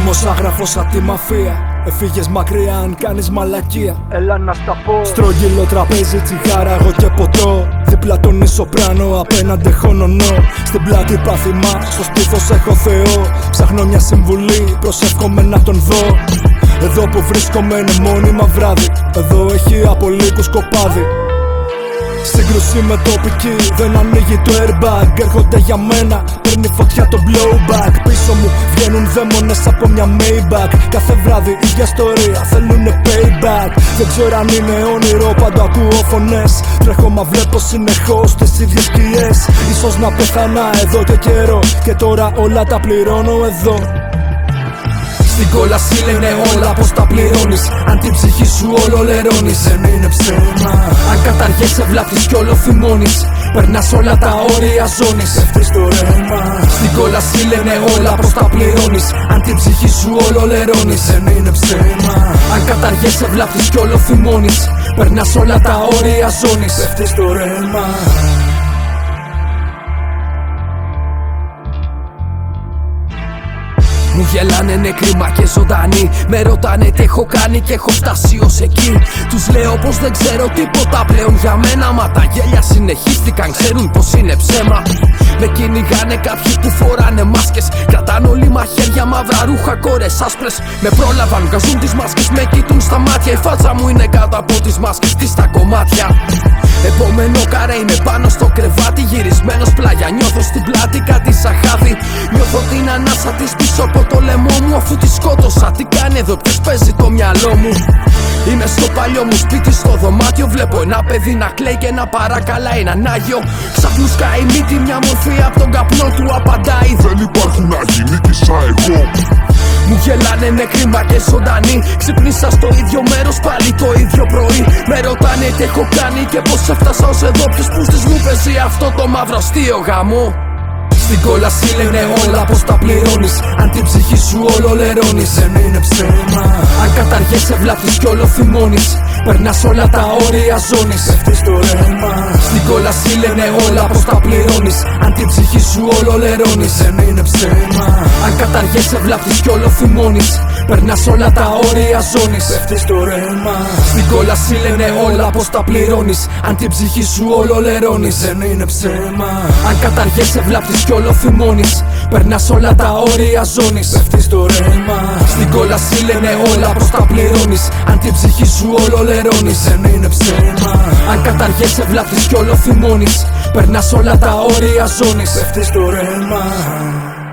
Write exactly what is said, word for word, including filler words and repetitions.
Νόμος άγραφος απ' τη μαφία. Εφύγες μακριά αν κάνεις μαλακία. Έλα να στα πω. Στρογγυλό τραπέζι, τσιγάρα, εγώ και ποτό. Δίπλα τον ισοπράνο, απέναντι έχω νονό. Στην πλάτη πάθημα, στο στήθος έχω Θεό. Ψάχνω μια συμβουλή, προσεύχομαι να τον δω. Εδώ που βρίσκομαι είναι μόνιμα βράδυ. Εδώ έχει από λύκους κοπάδι. Σύγκρουση με τοπική, δεν ανοίγει το airbag. Έρχονται για μένα, παίρνει φωτιά το blowback. Πίσω μου βγαίνουν δαίμονες από μια Maybach. Κάθε βράδυ ίδια ιστορία, θέλουνε payback. Δεν ξέρω αν είναι όνειρο, πάντα ακούω φωνές. Τρέχω μα βλέπω συνεχώς τις ίδιες σκιές. Ίσως να πεθανά εδώ και καιρό, και τώρα όλα τα πληρώνω εδώ. Στην κόλαση λένε όλα πως τα πληρώνεις. Αν την ψυχή σου όλο λερώνεις, δεν είναι ψέμα. Αν καταργέσαι βλάπτεις κι όλο θυμώνεις. Περνάς όλα τα όρια ζώνης, πέφτεις στο ρέμα. Στην κόλαση λένε όλα πως τα πληρώνεις. Αν την ψυχή σου όλο λερώνεις, δεν είναι ψέμα. Αν καταργέσαι βλάπτεις κι όλο θυμώνεις. Περνάς όλα τα όρια ζώνης, πέφτεις στο ρέμα. Μου γελάνε νεκροί μα και ζωντανοί. Με ρωτάνε τι έχω κάνει και έχω φτάσει ως εκεί. Τους λέω πως δεν ξέρω τίποτα πλέον για μένα. Μα τα γέλια συνεχίστηκαν, ξέρουν πως είναι ψέμα. Με κυνηγάνε κάποιοι που φοράνε μάσκες. Κρατάνε όλοι μαχαίρια, μαύρα ρούχα, κόρες άσπρες. Με πρόλαβαν, βγάζουν τις μάσκες, με κοιτούν στα μάτια. Η φάτσα μου είναι κάτω από τις μάσκες, τι στα κομμάτια. Επόμενο καρέ είμαι πάνω στο κρεβάτι. Γυρισμένος πλάγια, νιώθω στην πλάτη κάτι σαν χάδι. Νιώθω την ανάσα της πίσω από το λαιμό μου. Αφού τη σκότωσα, τι κάνει εδώ, ποιος παίζει το μυαλό μου. Είμαι στο παλιό μου σπίτι, στο δωμάτιο. Βλέπω ένα παιδί να κλαίει και να παρακαλάει έναν Άγιο. Ξαφνούς καεί μύτη, μια μορφή από τον καπνό του απαντάει. Δεν υπάρχει να γίνει κι σαν εγώ. Μου γελάνε νεκροί μα και ζωντανοί. Ξυπνήσα στο ίδιο μέρος πάλι το ίδιο πρωί. Με ρωτάνε τι έχω κάνει και πως έφτασα ως εδώ. Ποιος που στις μου παίζει αυτό το μαύρο αστείο γαμό. Στην κόλαση λένε όλα πως τα πληρώνεις. Αν την ψυχή σου όλο λερώνεις, δεν είναι ψέμα. Αν καταργέσαι βλάπτεις κι όλο θυμώνεις. Περνάς όλα τα όρια ζώνης, πέφτεις στο ρέμα. Στην κόλαση λένε όλα πως τα πληρώνεις. Αν την ψυχή σου όλο λερώνεις, δεν είναι ψέμα. Αν καταργέσαι βλάπτεις κι όλο θυμώνεις. Περνάς όλα τα όρια ζώνης, πέφτεις στο ρέμα. Στην κόλαση λένε όλα πως τα πληρώνεις. Αν την ψυχή σου όλο λερώνεις, δεν είναι ψέμα. Αν καταργέσαι βλάπτεις κι όλο θυμώνεις. Περνάς όλα τα όρια ζώνης, πέφτεις στο ρέμα. Στην κόλαση λένε όλα πως τα πληρώνεις. Αν την ψυχή σου όλο λερώνεις, δεν είναι ψέμα. Αν καταργέσαι βλάπτεις κι όλο θυμώνεις. Περνάς όλα τα όρια ζώνης, πέφτεις στο ρέμα.